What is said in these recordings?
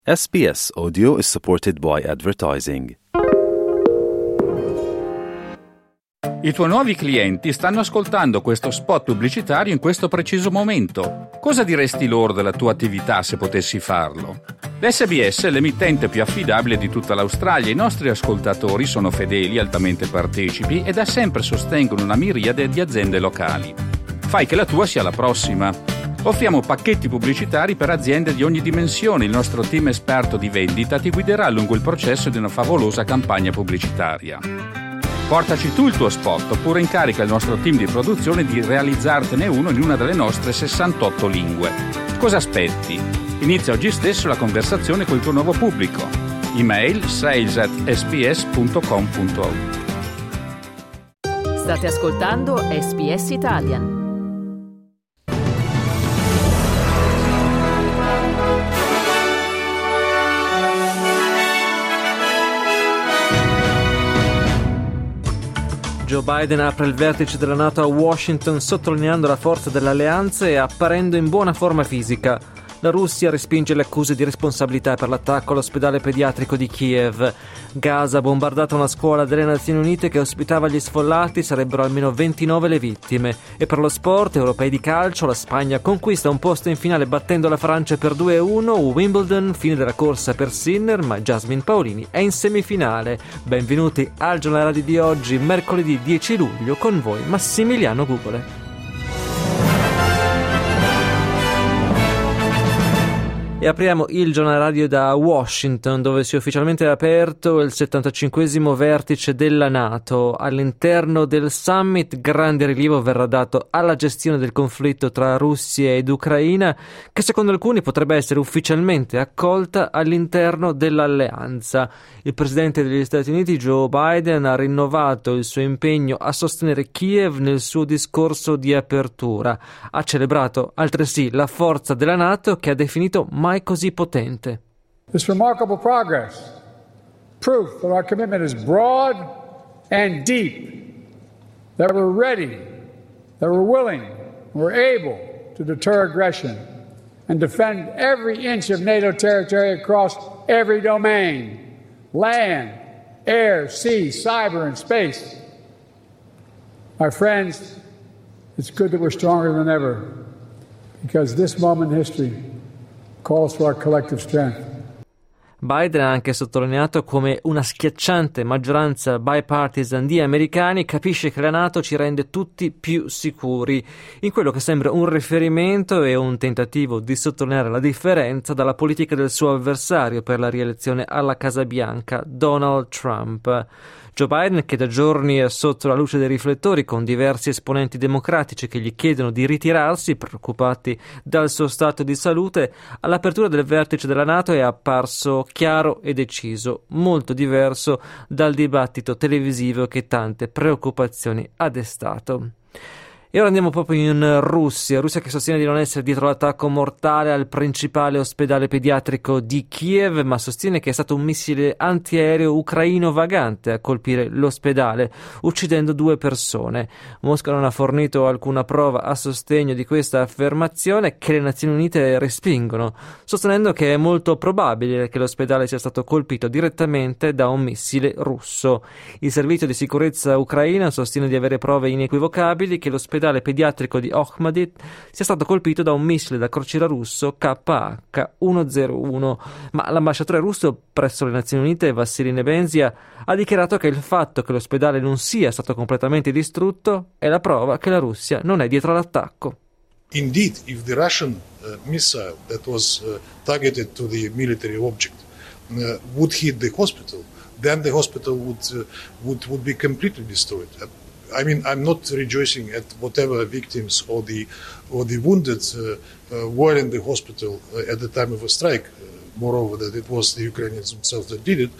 SBS Audio is supported by advertising. I tuoi nuovi clienti stanno ascoltando questo spot pubblicitario in questo preciso momento. Cosa diresti loro della tua attività se potessi farlo? L'SBS è l'emittente più affidabile di tutta l'Australia. I nostri ascoltatori sono fedeli, altamente partecipi e da sempre sostengono una miriade di aziende locali. Fai che la tua sia la prossima. Offriamo pacchetti pubblicitari per aziende di ogni dimensione. Il nostro team esperto di vendita ti guiderà lungo il processo di una favolosa campagna pubblicitaria. Portaci tu il tuo spot oppure incarica il nostro team di produzione di realizzartene uno in una delle nostre 68 lingue. Cosa aspetti? Inizia oggi stesso la conversazione con il tuo nuovo pubblico. Email sales@sbs.com.au. State ascoltando SBS Italian. Joe Biden apre il vertice della NATO a Washington sottolineando la forza dell'alleanza e apparendo in buona forma fisica. La Russia respinge le accuse di responsabilità per l'attacco all'ospedale pediatrico di Kiev. Gaza ha bombardato una scuola delle Nazioni Unite che ospitava gli sfollati, sarebbero almeno 29 le vittime. E per lo sport, europei di calcio, la Spagna conquista un posto in finale battendo la Francia per 2-1, Wimbledon, fine della corsa per Sinner, ma Jasmine Paolini è in semifinale. Benvenuti al giornale radio di oggi, mercoledì 10 luglio, con voi Massimiliano Gugole. E apriamo il giornale radio da Washington, dove si è ufficialmente aperto il 75esimo vertice della NATO. All'interno del summit grande rilievo verrà dato alla gestione del conflitto tra Russia ed Ucraina, che secondo alcuni potrebbe essere ufficialmente accolta all'interno dell'alleanza. Il presidente degli Stati Uniti, Joe Biden, ha rinnovato il suo impegno a sostenere Kiev nel suo discorso di apertura. Ha celebrato altresì la forza della NATO, che ha definito mai così potente. This remarkable progress, proof that our commitment is broad and deep, that we're ready, that we're willing, we're able to deter aggression and defend every inch of NATO territory across every domain, land, air, sea, cyber, and space. My friends, it's good that we're stronger than ever, because this moment in history calls for our collective strength. Biden ha anche sottolineato come una schiacciante maggioranza bipartisan di americani capisce che la NATO ci rende tutti più sicuri, in quello che sembra un riferimento e un tentativo di sottolineare la differenza dalla politica del suo avversario per la rielezione alla Casa Bianca, Donald Trump. Joe Biden, che da giorni è sotto la luce dei riflettori con diversi esponenti democratici che gli chiedono di ritirarsi, preoccupati dal suo stato di salute, all'apertura del vertice della NATO è apparso chiaro e deciso, molto diverso dal dibattito televisivo che tante preoccupazioni ha destato. E ora andiamo proprio in Russia che sostiene di non essere dietro l'attacco mortale al principale ospedale pediatrico di Kiev, ma sostiene che è stato un missile antiaereo ucraino vagante a colpire l'ospedale, uccidendo 2 persone. Mosca non ha fornito alcuna prova a sostegno di questa affermazione, che le Nazioni Unite respingono, sostenendo che è molto probabile che l'ospedale sia stato colpito direttamente da un missile russo. Il servizio di sicurezza ucraina sostiene di avere prove inequivocabili che l'ospedale pediatrico di Okhmadit sia stato colpito da un missile da crociera russo KH-101, ma l'ambasciatore russo presso le Nazioni Unite, Vassily Nebenzia, ha dichiarato che il fatto che l'ospedale non sia stato completamente distrutto è la prova che la Russia non è dietro all'attacco. Indeed, if the Russian missile that was targeted to the military object would hit the hospital, then the hospital would be completely destroyed. I mean, I'm not rejoicing at whatever victims or the wounded were in the hospital at the time of a strike. Moreover, that it was the Ukrainians themselves that did it.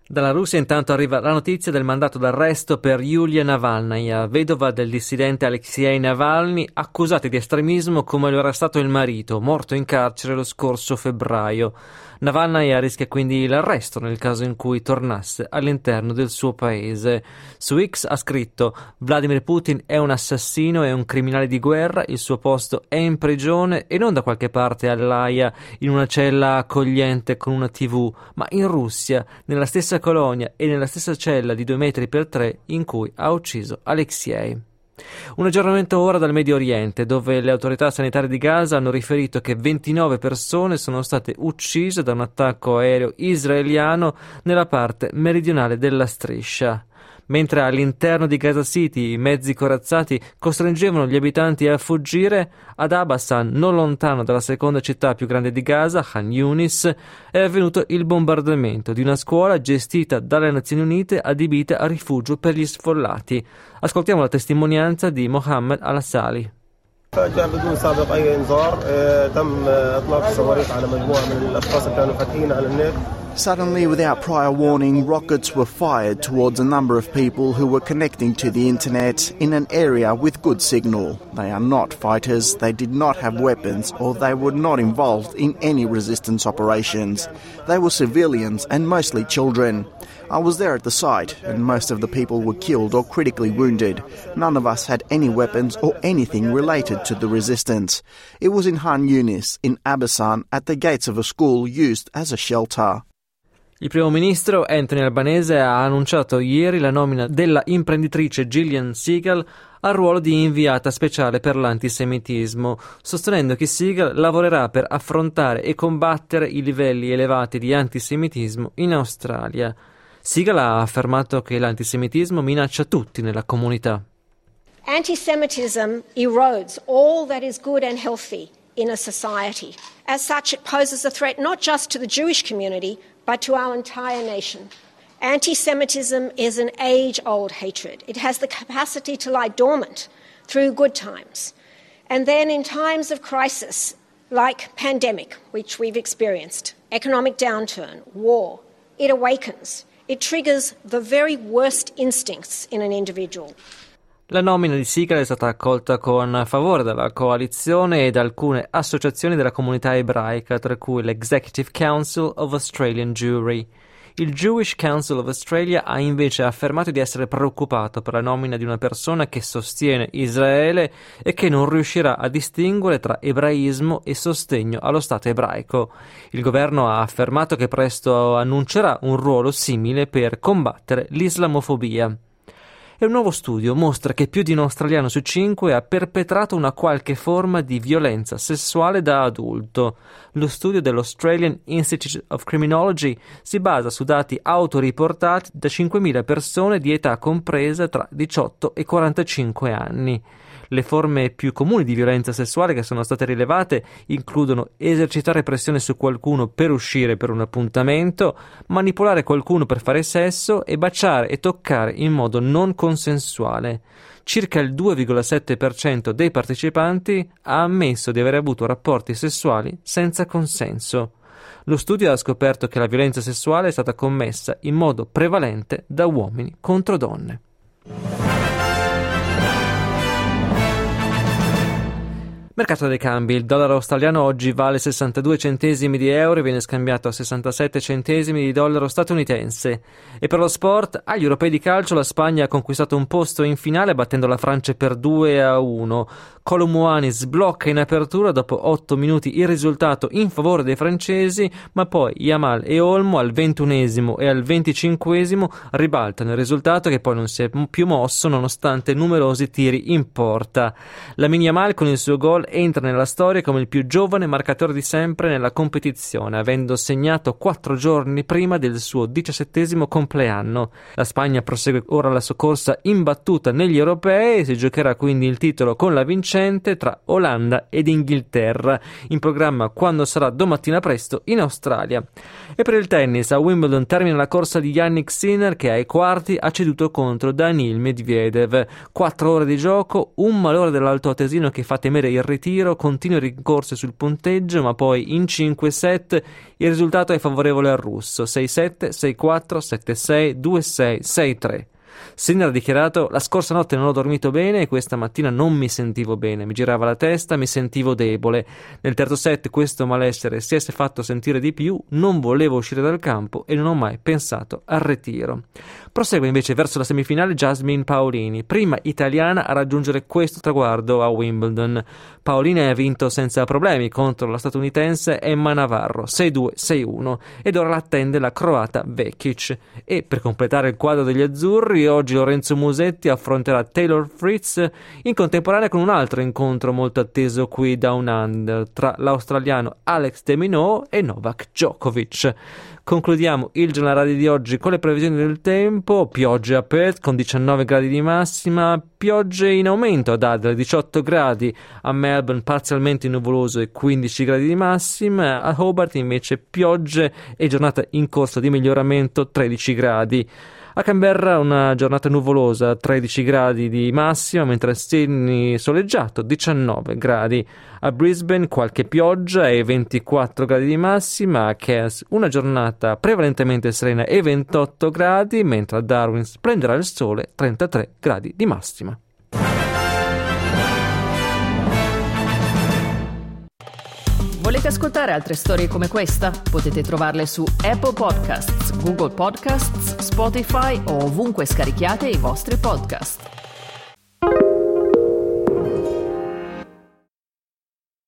Dalla Russia intanto arriva la notizia del mandato d'arresto per Yulia Navalnaya, vedova del dissidente Alexei Navalny, accusata di estremismo come lo era stato il marito, morto in carcere lo scorso febbraio. Navalnaya rischia quindi l'arresto nel caso in cui tornasse all'interno del suo paese. Su X ha scritto: Vladimir Putin è un assassino e un criminale di guerra, il suo posto è in prigione e non da qualche parte all'Aia, in una cella accogliente con una TV, ma in Russia, nella stessa colonia e nella stessa cella di 2 metri per 3 in cui ha ucciso Alexei. Un aggiornamento ora dal Medio Oriente, dove le autorità sanitarie di Gaza hanno riferito che 29 persone sono state uccise da un attacco aereo israeliano nella parte meridionale della striscia. Mentre all'interno di Gaza City i mezzi corazzati costringevano gli abitanti a fuggire, ad Abasan, non lontano dalla seconda città più grande di Gaza, Khan Yunis, è avvenuto il bombardamento di una scuola gestita dalle Nazioni Unite adibita a rifugio per gli sfollati. Ascoltiamo la testimonianza di Mohammed Al-Assali. فجأة بدون سابق أي إنذار تم إطلاق الصواريخ على مجموعة من الأشخاص اللي كانوا فاتحين على النت. Suddenly, without prior warning, rockets were fired towards a number of people who were connecting to the internet in an area with good signal. They are not fighters, they did not have weapons, or they were not involved in any resistance operations. They were civilians and mostly children. I was there at the site, and most of the people were killed or critically wounded. None of us had any weapons or anything related to the resistance. It was in Khan Yunis, in Abasan, at the gates of a school used as a shelter. Il primo ministro Anthony Albanese ha annunciato ieri la nomina della imprenditrice Gillian Segal al ruolo di inviata speciale per l'antisemitismo, sostenendo che Segal lavorerà per affrontare e combattere i livelli elevati di antisemitismo in Australia. Segal ha affermato che l'antisemitismo minaccia tutti nella comunità. Anti-Semitism erodes all that is good and healthy in a society. As such, it poses a threat not just to the Jewish community, but to our entire nation. Anti-Semitism is an age-old hatred. It has the capacity to lie dormant through good times. And then in times of crisis, like pandemic, which we've experienced, economic downturn, war, it awakens. It triggers the very worst instincts in an individual. La nomina di Segal è stata accolta con favore dalla coalizione e da alcune associazioni della comunità ebraica, tra cui l'Executive Council of Australian Jewry. Il Jewish Council of Australia ha invece affermato di essere preoccupato per la nomina di una persona che sostiene Israele e che non riuscirà a distinguere tra ebraismo e sostegno allo Stato ebraico. Il governo ha affermato che presto annuncerà un ruolo simile per combattere l'islamofobia. E un nuovo studio mostra che più di un australiano su 5 ha perpetrato una qualche forma di violenza sessuale da adulto. Lo studio dell'Australian Institute of Criminology si basa su dati autoriportati da 5.000 persone di età compresa tra 18 e 45 anni. Le forme più comuni di violenza sessuale che sono state rilevate includono esercitare pressione su qualcuno per uscire per un appuntamento, manipolare qualcuno per fare sesso e baciare e toccare in modo non consensuale. Circa il 2,7% dei partecipanti ha ammesso di aver avuto rapporti sessuali senza consenso. Lo studio ha scoperto che la violenza sessuale è stata commessa in modo prevalente da uomini contro donne. Mercato dei cambi. Il dollaro australiano oggi vale 62 centesimi di euro e viene scambiato a 67 centesimi di dollaro statunitense. E per lo sport, agli europei di calcio la Spagna ha conquistato un posto in finale battendo la Francia per 2-1. Kolo Muani sblocca in apertura dopo 8 minuti il risultato in favore dei francesi, ma poi Yamal e Olmo al 21esimo e al 25esimo ribaltano il risultato che poi non si è più mosso nonostante numerosi tiri in porta. Lamine Yamal con il suo gol entra nella storia come il più giovane marcatore di sempre nella competizione, avendo segnato 4 giorni prima del suo 17esimo compleanno. La Spagna prosegue ora la sua corsa imbattuta negli europei e si giocherà quindi il titolo con la vincente tra Olanda ed Inghilterra, in programma quando sarà domattina presto in Australia. E per il tennis, a Wimbledon termina la corsa di Jannik Sinner che ai quarti ha ceduto contro Daniil Medvedev. 4 ore di gioco, un malore dell'altoatesino che fa temere il ritiro, continue rincorse sul punteggio, ma poi in 5 set il risultato è favorevole al russo, 6-7, 6-4, 7-6, 2-6, 6-3. Sinner ha dichiarato: la scorsa notte non ho dormito bene e questa mattina non mi sentivo bene, mi girava la testa, mi sentivo debole. Nel terzo set questo malessere si è fatto sentire di più, non volevo uscire dal campo e non ho mai pensato al ritiro. Prosegue invece verso la semifinale Jasmine Paolini, prima italiana a raggiungere questo traguardo a Wimbledon. Paolini ha vinto senza problemi contro la statunitense Emma Navarro 6-2, 6-1 ed ora l'attende la croata Vekic. E per completare il quadro degli azzurri, oggi Lorenzo Musetti affronterà Taylor Fritz in contemporanea con un altro incontro molto atteso qui Down Under tra l'australiano Alex de Minaur e Novak Djokovic. Concludiamo il giornale radio di oggi con le previsioni del tempo. Piogge a Perth con 19 gradi di massima, piogge in aumento ad Adelaide 18 gradi, a Melbourne parzialmente nuvoloso e 15 gradi di massima, a Hobart invece piogge e giornata in corso di miglioramento 13 gradi. A Canberra una giornata nuvolosa, 13 gradi di massima, mentre a Sydney soleggiato, 19 gradi. A Brisbane qualche pioggia e 24 gradi di massima. A Cairns una giornata prevalentemente serena e 28 gradi, mentre a Darwin splenderà il sole, 33 gradi di massima. Volete ascoltare altre storie come questa? Potete trovarle su Apple Podcasts, Google Podcasts, Spotify o ovunque scarichiate i vostri podcast.